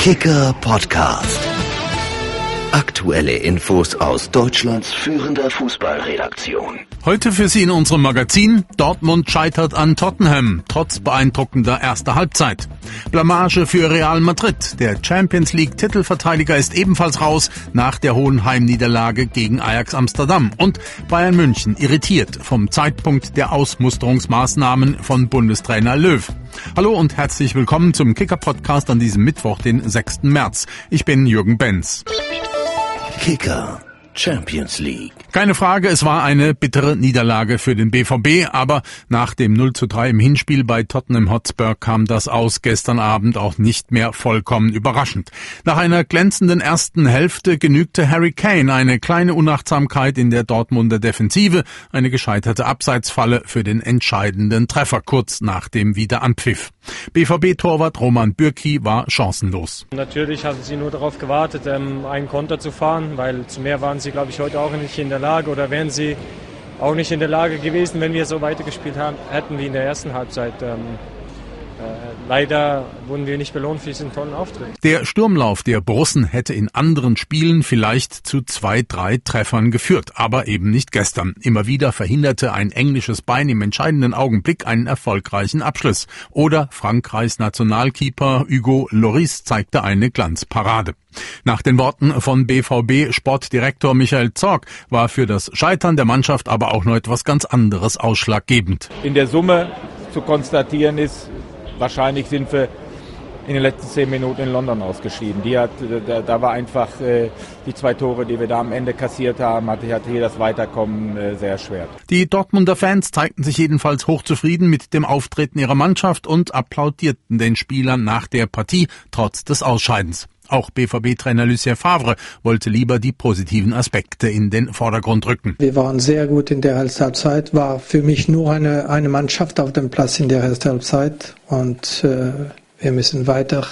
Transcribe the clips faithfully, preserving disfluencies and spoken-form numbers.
Kicker Podcast. Aktuelle Infos aus Deutschlands führender Fußballredaktion. Heute für Sie in unserem Magazin: Dortmund scheitert an Tottenham, trotz beeindruckender erster Halbzeit. Blamage für Real Madrid. Der Champions League Titelverteidiger ist ebenfalls raus nach der hohen Heimniederlage gegen Ajax Amsterdam. Und Bayern München irritiert vom Zeitpunkt der Ausmusterungsmaßnahmen von Bundestrainer Löw. Hallo und herzlich willkommen zum Kicker-Podcast an diesem Mittwoch, den sechsten März. Ich bin Jürgen Benz. Kicker Champions League. Keine Frage, es war eine bittere Niederlage für den B V B, aber nach dem null zu drei im Hinspiel bei Tottenham Hotspur kam das Aus gestern Abend auch nicht mehr vollkommen überraschend. Nach einer glänzenden ersten Hälfte genügte Harry Kane eine kleine Unachtsamkeit in der Dortmunder Defensive, eine gescheiterte Abseitsfalle für den entscheidenden Treffer kurz nach dem Wiederanpfiff. B V B-Torwart Roman Bürki war chancenlos. Natürlich hatten sie nur darauf gewartet, einen Konter zu fahren, weil zu mehr waren sie, glaube ich, heute auch nicht in der Lage oder wären sie auch nicht in der Lage gewesen, wenn wir so weitergespielt haben, hätten wie in der ersten Halbzeit. Ähm, äh, leider wurden wir nicht belohnt für diesen tollen Auftritt. Der Sturmlauf der Borussen hätte in anderen Spielen vielleicht zu zwei, drei Treffern geführt, aber eben nicht gestern. Immer wieder verhinderte ein englisches Bein im entscheidenden Augenblick einen erfolgreichen Abschluss. Oder Frankreichs Nationalkeeper Hugo Lloris zeigte eine Glanzparade. Nach den Worten von B V B-Sportdirektor Michael Zorc war für das Scheitern der Mannschaft aber auch noch etwas ganz anderes ausschlaggebend. In der Summe zu konstatieren ist, wahrscheinlich sind wir in den letzten zehn Minuten in London ausgeschieden. Die hat, da, da war einfach äh, die zwei Tore, die wir da am Ende kassiert haben, hatte, hatte hier das Weiterkommen äh, sehr schwer. Die Dortmunder Fans zeigten sich jedenfalls hochzufrieden mit dem Auftreten ihrer Mannschaft und applaudierten den Spielern nach der Partie trotz des Ausscheidens. Auch B V B-Trainer Lucien Favre wollte lieber die positiven Aspekte in den Vordergrund rücken. Wir waren sehr gut in der ersten Halbzeit, war für mich nur eine, eine Mannschaft auf dem Platz in der ersten Halbzeit und äh, wir müssen weiter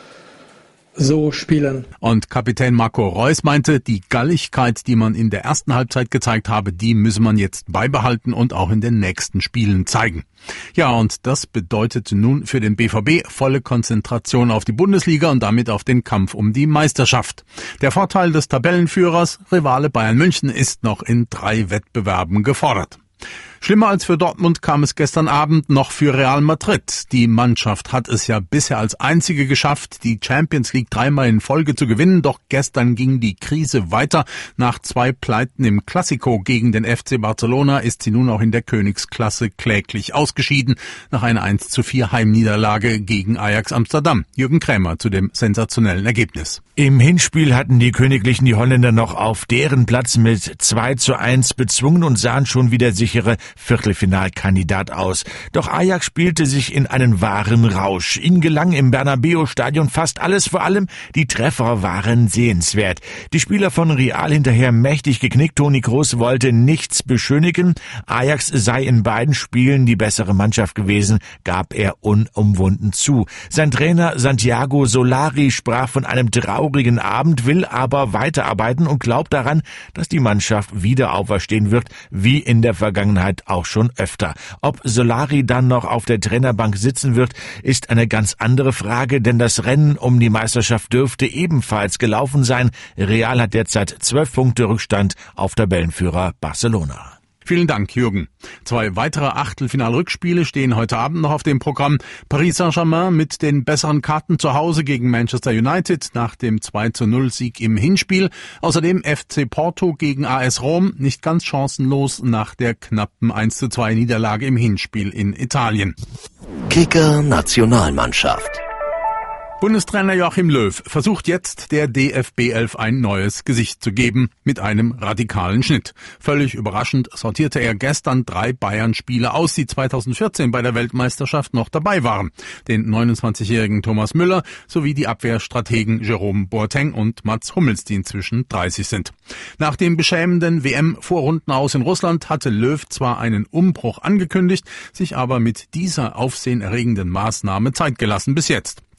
so spielen. Und Kapitän Marco Reus meinte, die Galligkeit, die man in der ersten Halbzeit gezeigt habe, die müsse man jetzt beibehalten und auch in den nächsten Spielen zeigen. Ja, und das bedeutet nun für den B V B volle Konzentration auf die Bundesliga und damit auf den Kampf um die Meisterschaft. Der Vorteil des Tabellenführers, Rivale Bayern München, ist noch in drei Wettbewerben gefordert. Schlimmer als für Dortmund kam es gestern Abend noch für Real Madrid. Die Mannschaft hat es ja bisher als einzige geschafft, die Champions League dreimal in Folge zu gewinnen. Doch gestern ging die Krise weiter. Nach zwei Pleiten im Clásico gegen den F C Barcelona ist sie nun auch in der Königsklasse kläglich ausgeschieden, nach einer eins zu vier Heimniederlage gegen Ajax Amsterdam. Jürgen Krämer zu dem sensationellen Ergebnis. Im Hinspiel hatten die Königlichen die Holländer noch auf deren Platz mit zwei zu eins bezwungen und sahen schon wieder sichere Viertelfinalkandidat aus. Doch Ajax spielte sich in einen wahren Rausch. Ihnen gelang im Bernabeu-Stadion fast alles, vor allem die Treffer waren sehenswert. Die Spieler von Real hinterher mächtig geknickt. Toni Kroos wollte nichts beschönigen. Ajax sei in beiden Spielen die bessere Mannschaft gewesen, gab er unumwunden zu. Sein Trainer Santiago Solari sprach von einem traurigen Abend, will aber weiterarbeiten und glaubt daran, dass die Mannschaft wieder auferstehen wird, wie in der Vergangenheit auch schon öfter. Ob Solari dann noch auf der Trainerbank sitzen wird, ist eine ganz andere Frage, denn das Rennen um die Meisterschaft dürfte ebenfalls gelaufen sein. Real hat derzeit zwölf Punkte Rückstand auf Tabellenführer Barcelona. Vielen Dank, Jürgen. Zwei weitere Achtelfinal-Rückspiele stehen heute Abend noch auf dem Programm. Paris Saint-Germain mit den besseren Karten zu Hause gegen Manchester United nach dem zwei zu null Sieg im Hinspiel. Außerdem F C Porto gegen A S Rom, nicht ganz chancenlos nach der knappen eins zu zwei Niederlage im Hinspiel in Italien. Kicker Nationalmannschaft. Bundestrainer Joachim Löw versucht jetzt, der D F B elf ein neues Gesicht zu geben, mit einem radikalen Schnitt. Völlig überraschend sortierte er gestern drei Bayern-Spieler aus, die zweitausendvierzehn bei der Weltmeisterschaft noch dabei waren. Den neunundzwanzigjährigen Thomas Müller sowie die Abwehrstrategen Jerome Boateng und Mats Hummels, die inzwischen dreißig sind. Nach dem beschämenden W M-Vorrundenaus in Russland hatte Löw zwar einen Umbruch angekündigt, sich aber mit dieser aufsehenerregenden Maßnahme Zeit gelassen bis jetzt.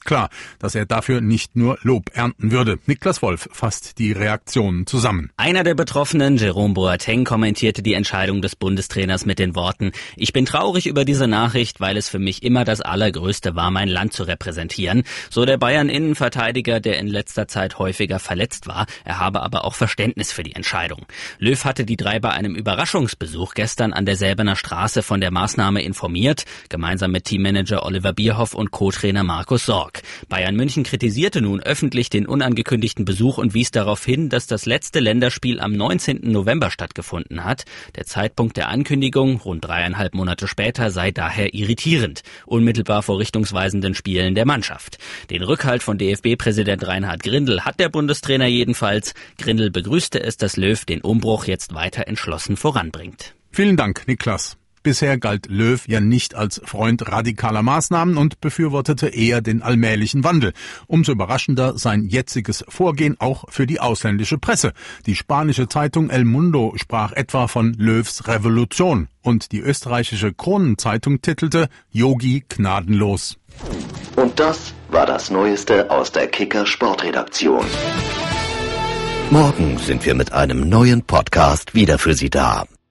Klar, dass er dafür nicht nur Lob ernten würde. Niklas Wolf fasst die Reaktionen zusammen. Einer der Betroffenen, Jerome Boateng, kommentierte die Entscheidung des Bundestrainers mit den Worten: Ich bin traurig über diese Nachricht, weil es für mich immer das Allergrößte war, mein Land zu repräsentieren. So der Bayern-Innenverteidiger, der in letzter Zeit häufiger verletzt war. Er habe aber auch Verständnis für die Entscheidung. Löw hatte die drei bei einem Überraschungsbesuch gestern an der Säbener Straße von der Maßnahme informiert, gemeinsam mit Teammanager Oliver Bierhoff und Co-Trainer Markus Sorg. Bayern München kritisierte nun öffentlich den unangekündigten Besuch und wies darauf hin, dass das letzte Länderspiel am neunzehnten November stattgefunden hat. Der Zeitpunkt der Ankündigung, rund dreieinhalb Monate später, sei daher irritierend, unmittelbar vor richtungsweisenden Spielen der Mannschaft. Den Rückhalt von D F B-Präsident Reinhard Grindel hat der Bundestrainer jedenfalls. Grindel begrüßte es, dass Löw den Umbruch jetzt weiter entschlossen voranbringt. Vielen Dank, Niklas. Bisher galt Löw ja nicht als Freund radikaler Maßnahmen und befürwortete eher den allmählichen Wandel. Umso überraschender sein jetziges Vorgehen auch für die ausländische Presse. Die spanische Zeitung El Mundo sprach etwa von Löws Revolution und die österreichische Kronenzeitung titelte Yogi gnadenlos. Und das war das Neueste aus der Kicker Sportredaktion. Morgen sind wir mit einem neuen Podcast wieder für Sie da.